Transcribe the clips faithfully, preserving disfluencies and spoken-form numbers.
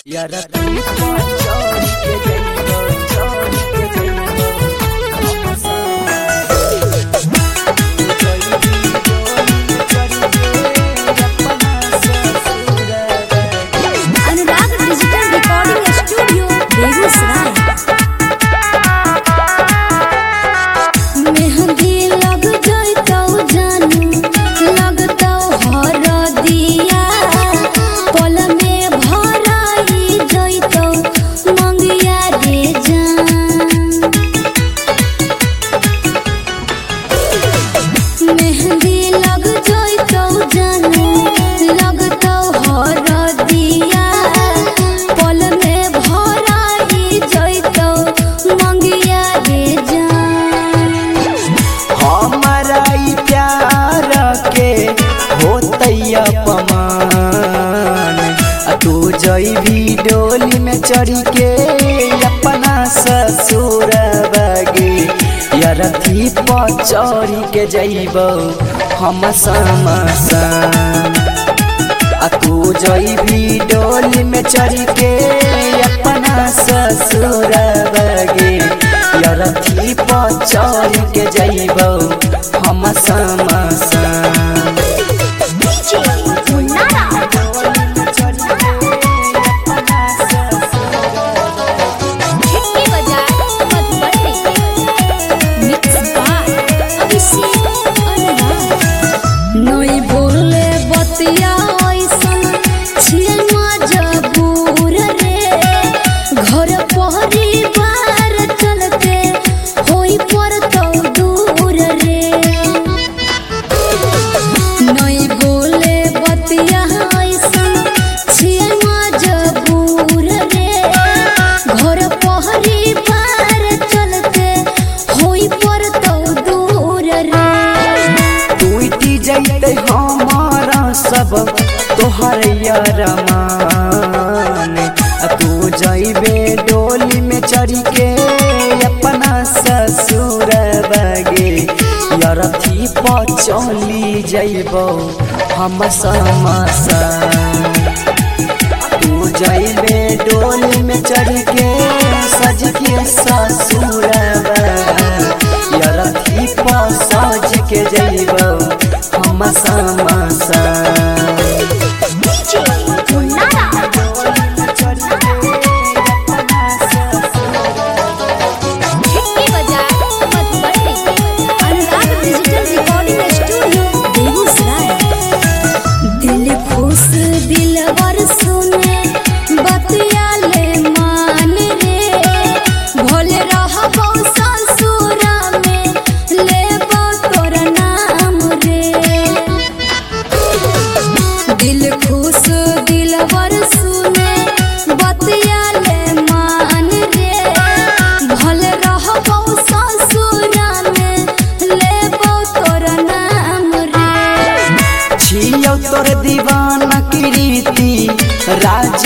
यारा तू चोरी के जइबो चोरी के जइबो Anurag digital recording studio Begusarai. मेहंदी लग जइतौ जानू लगतौ हरदिया पल में भराई जइतौ मंगिया रे जान। मेहंदी लग जइतौ जानू लगतौ हरदिया पल में भराई जइतौ मंगिया रे जान। हमारा ई प्यार के होतै अपमान आ तू जइबी डोली में चढ़ी के अपना ससुर बगे यरथी पर चढ़ी के जइबो हम समसान आ तू जइबी डोली में चढ़ी के अपना ससुर बगे यरथी पर चढ़ के जइबो हम समसान। नई बोले बतिया ऐसन छिए मजबूर रे घर परिवार चलते होई पड़तौ दूर रे। नई बोले बतिया ऐसन छिए मजबूर रे घर परिवार चलते होई पड़तौ दूर रे। टूटी जइते हमारा सब तोहर यरमान आ तू जइबे डोली में चढ़ी के अपना ससुर बगे यरथी पर चली जइबो हम समसान। तू जइबे डोली में चढ़ के सज के ससुर यरथी पर सज के जइबो हम समसान। Anurag digital recording studio Begusarai. दिल खुश दिलवर सुने बतिया ले मान रे भोले रहबौ ससुरा में लेबौ तोर नाम रे। दिल खुश दिलवर सुने बतिया ले मान रे भोले रहबौ ससुरा में लेबौ तोर नाम रे। छियौ तोर दीवाना कीर्ति राज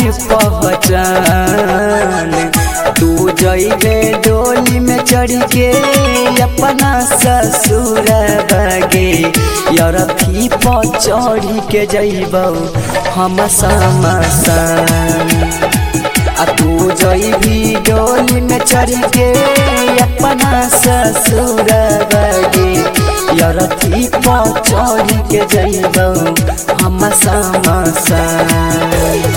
पहचान तू जइबे डोली में चढ़ के अपना ससुर बगे यरथी पर चढ़ के जइबो हम समसान। आ तू जइबी डोली में चढ़ के अपना ससुर बगे यरथी पर चढ़ के जइबो हम समसान।